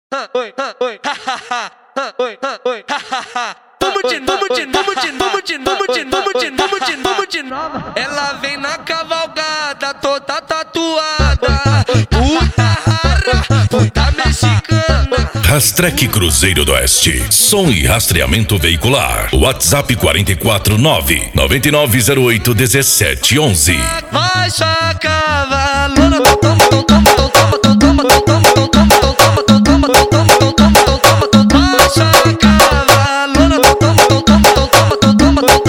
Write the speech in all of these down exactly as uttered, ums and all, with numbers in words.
Oi, oi, oi, oi, vamos de, vamos de, vamos de, vamos de, vamos de, vamos de, vamos de, vamos de nova. Ela vem na cavalgada, toda tatuada, puta rara, puta mexicana. Rastrec Cruzeiro do Oeste, som e rastreamento veicular. WhatsApp quatro quatro nove, nove nove zero oito, um sete um um. Vai chacavalona, toma, toma, toma, toma, toma, toma, toma, toma, toma, toma, toma, toma, toma, toma, vai chacavalona, toma, toma, toma, toma, toma, toma,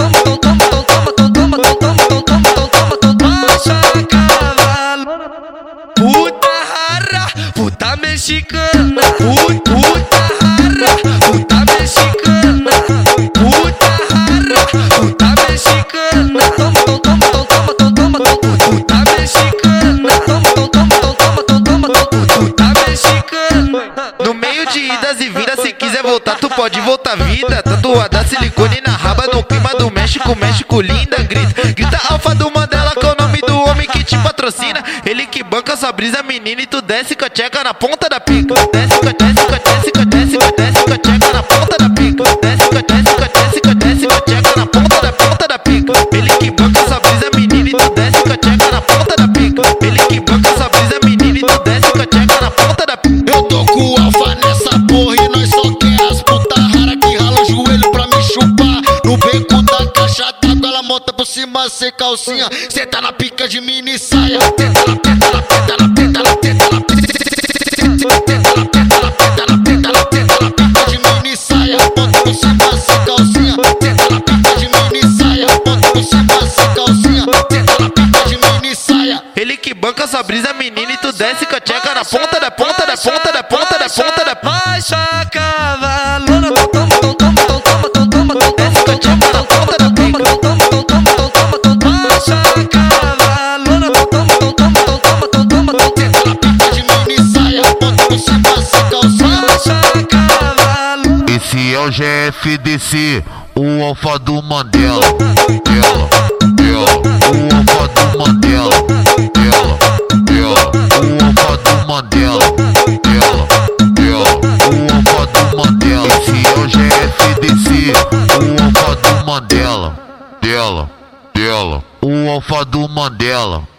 toma, toma, toma, vai chacavalona. Puta rara, puta mexicana, puta rara, puta mexicana, puta rara, puta mexicana, toma, toma, toma, toma, toma, puta mexicana, toma, toma, toma, toma, puta mexicana. No meio de idas e vindas, se quiser voltar, tu pode voltar vida. Tatuada silicone na raba, no clima do México, México linda, grita. Grita Alfa do Mandela, que é o nome do homem que te patrocina. Ele que banca sua brisa, menina, e tu desce com a tcheca na ponta da pica. Desce com a desce com a desce com a desce com a desce com a tcheca na ponta da pica. Desce com a desce com a desce com a desce com a tcheca na ponta da ponta da pica. Ele que banca sua brisa, menina, e tu desce com a tcheca na ponta da pica. Ele que banca sua brisa, menina, e tu desce com a tcheca na ponta da pica. Eu tô com o Alfa nessa porra e nós só quer as puta rara que rala o joelho pra me chupar. No beco da caixa d'água ela monta por cima sem calcinha. Cê tá na pica de mini saia. Tenta na tenta na tenta na tenta na tenta na tenta na tenta na tenta na tenta na tenta na pica de mini saia. Monta por cima sem calcinha. Tenta na pica de mini saia. Monta por cima sem calcinha. Tenta na pica de mini saia. Ele que banca sua brisa, menina, e tu desce com a tcheca na ponta da ponta da ponta da ponta da ponta da ponta. Vai chacavalona, toma, toma, toma, toma, toma, toma, Desce com a tcheca na ponta da pica. vai chacavalona, toma, toma, toma, toma, toma, Tenta na pica de mini saia. Monta por cima sem calcinha. vai chacavalona. Esse é o G F D C, o Alfa do Mandela. Ela, ela, o Alfa do Mandela. Ela, ela, o Alfa do Mandela. Ela, ela, o Alfa do Mandela. Esse é o G F D C, o Alfa do Mandela. Dela, dela, o Alfa do Mandela.